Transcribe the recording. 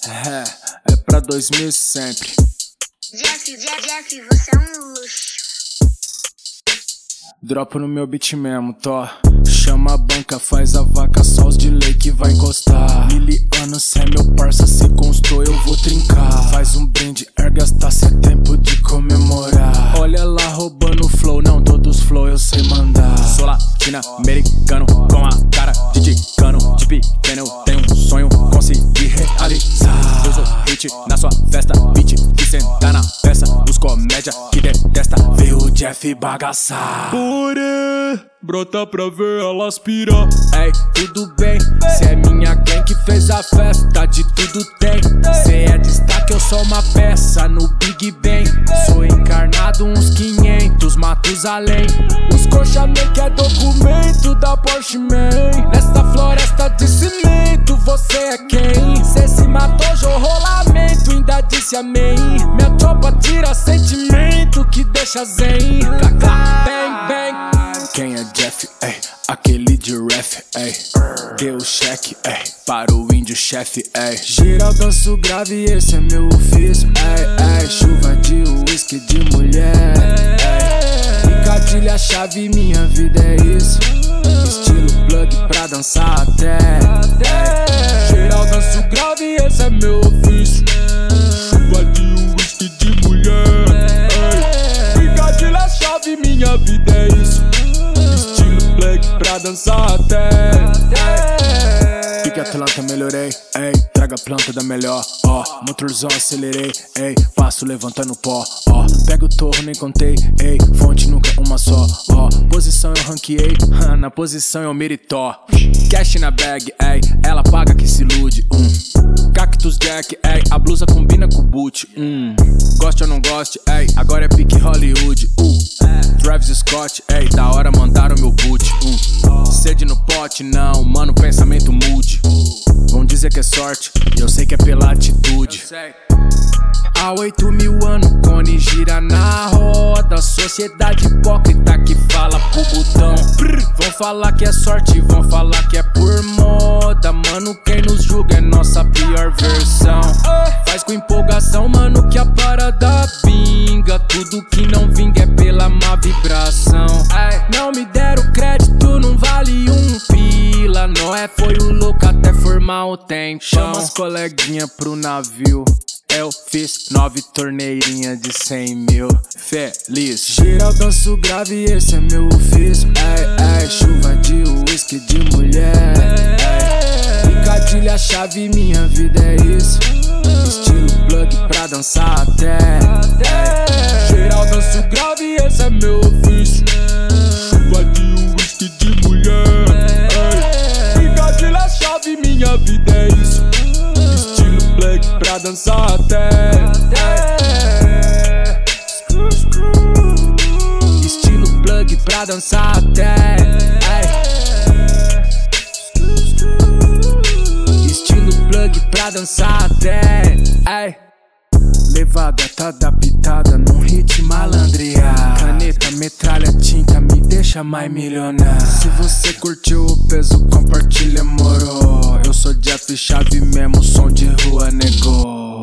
É pra 2000 sempre. Jeff, você é um luxo. Dropo no meu beat mesmo, tó. Chama a banca, faz a vaca, só os de lei que vai encostar. Miliano, cê é meu parça, se constou eu vou trincar. Faz um brinde, erga as taças, é tempo de comemorar. Olha lá roubando flow, não todos flow eu sei mandar. Sou latino-americano, com a cara de ticano. De pequeno eu tenho um sonho, consegui realizar. Eu sou hit na sua festa, beat que senta na peça. Os comédia que detesta, vê o Jeff bagaçar. Brota pra ver elas pirar. Ei, tudo bem, cê é minha gang que fez a festa, de tudo tem. Cê é destaque, eu sou uma peça no Big Bang. Sou encarnado uns 500, matos além. Os coxa que é documento da Porsche Man. Nesta floresta de cimento, você é quem? Cê se matou, jorrou lamento, ainda disse amém. Minha tropa tira sentimento que deixa zen. Clá, bang, bang. Quem é Jeff, ei? Aquele de ref, ei. Deu cheque, ei. Para o índio chefe, ei. Geral danço grave, esse é meu ofício, ei, ei. Chuva de uísque de mulher, ei. Picadilha, chave, minha vida é isso. Estilo plug pra dançar até, ei. Geral danço grave, esse é meu ofício. Chuva de uísque de mulher, ei. Picadilha, chave, minha vida é isso. Pra dançar até. Pique Atlanta, melhorei, ei. Traga a planta da melhor, ó. Motorzão, acelerei, ei. Passo levantando pó, ó. Pego o torro, nem contei, ei. Fonte nunca uma só, ó. Posição eu ranqueei, na posição eu meritó. Cash na bag, ei. Ela paga que se ilude, Cactus Jack, ei. A blusa combina com o boot, Goste ou não goste, ei. Agora é pique Hollywood, Travis Scott, ei. Da hora mandaram meu boot, Sede no pote, não, mano, pensamento mude. Vão dizer que é sorte, e eu sei que é pela atitude. Há 8.000 anos, Cone gira na roda. Sociedade hipócrita que fala pro botão. Vão falar que é sorte, vão falar que é por moda. Mano, quem nos julga é nossa pior versão. Faz com empolgação, mano, que a parada vinga. Tudo que não vinga é pela má vibração. Não me deram crédito, não vale um pila. Noé foi o louco até formar o tempo. Chama as coleguinha pro navio. Eu fiz 9 torneirinhas de 100 mil. Feliz. Geral danço grave, esse é meu ofício, ei, ei. Chuva de uísque de mulher, ei. Picadilha, chave, minha vida é isso. Estilo plug pra dançar até, ei. Geral danço grave, esse é meu ofício. Chuva de uísque de mulher, ei. Picadilha, chave, minha vida é isso. Estilo plug pra dançar até, estilo plug pra dançar até, estilo plug pra dançar até, Levada tá adaptada num hit malandrear. Caneta, metralha, tinta, me deixa mais milionário. Se você curtiu o peso, compartilha, moro. Eu sou Jeff Chave mesmo, som de rua, negou.